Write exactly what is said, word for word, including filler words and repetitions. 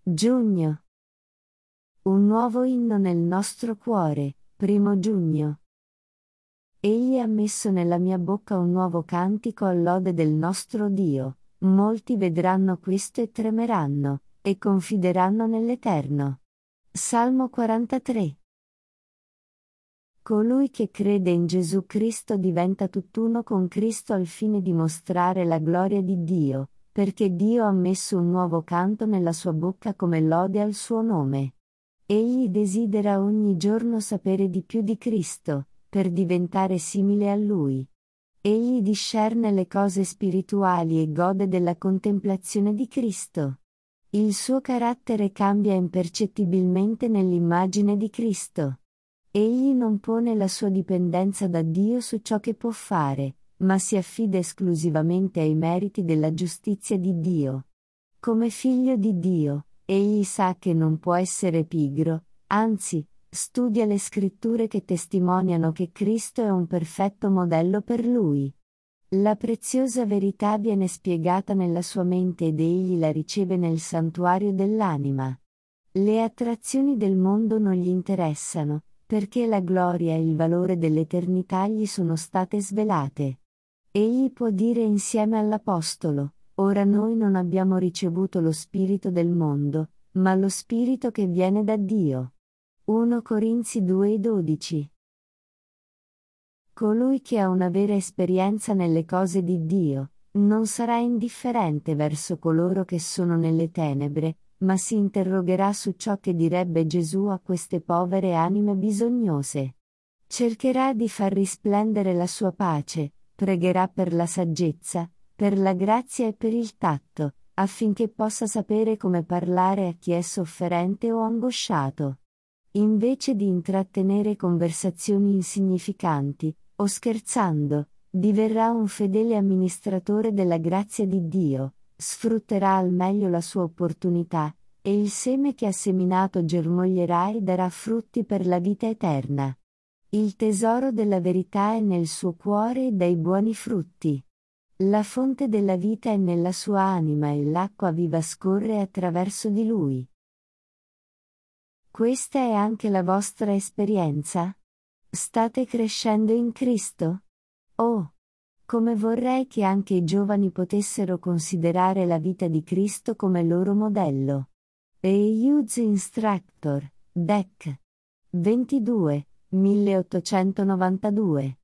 Giugno. Un nuovo inno nel nostro cuore, primo giugno. Egli ha messo nella mia bocca un nuovo cantico all'ode del nostro Dio, molti vedranno questo e tremeranno, e confideranno nell'Eterno. Salmo quarantatré. Colui che crede in Gesù Cristo diventa tutt'uno con Cristo al fine di mostrare la gloria di Dio, perché Dio ha messo un nuovo canto nella sua bocca come lode al suo nome. Egli desidera ogni giorno sapere di più di Cristo, per diventare simile a Lui. Egli discerne le cose spirituali e gode della contemplazione di Cristo. Il suo carattere cambia impercettibilmente nell'immagine di Cristo. Egli non pone la sua dipendenza da Dio su ciò che può fare, ma si affida esclusivamente ai meriti della giustizia di Dio. Come figlio di Dio, egli sa che non può essere pigro, anzi, studia le scritture che testimoniano che Cristo è un perfetto modello per lui. La preziosa verità viene spiegata nella sua mente ed egli la riceve nel santuario dell'anima. Le attrazioni del mondo non gli interessano, perché la gloria e il valore dell'eternità gli sono state svelate. Egli può dire insieme all'Apostolo: ora noi non abbiamo ricevuto lo spirito del mondo, ma lo spirito che viene da Dio. primo Corinzi due dodici. Colui che ha una vera esperienza nelle cose di Dio, non sarà indifferente verso coloro che sono nelle tenebre, ma si interrogerà su ciò che direbbe Gesù a queste povere anime bisognose. Cercherà di far risplendere la sua pace, pregherà per la saggezza, per la grazia e per il tatto, affinché possa sapere come parlare a chi è sofferente o angosciato. Invece di intrattenere conversazioni insignificanti, o scherzando, diverrà un fedele amministratore della grazia di Dio, sfrutterà al meglio la sua opportunità, e il seme che ha seminato germoglierà e darà frutti per la vita eterna. Il tesoro della verità è nel suo cuore e dai buoni frutti. La fonte della vita è nella sua anima e l'acqua viva scorre attraverso di lui. Questa è anche la vostra esperienza? State crescendo in Cristo? Oh! Come vorrei che anche i giovani potessero considerare la vita di Cristo come loro modello. A Youth Instructor, D E C. ventidue, milleottocentonovantadue.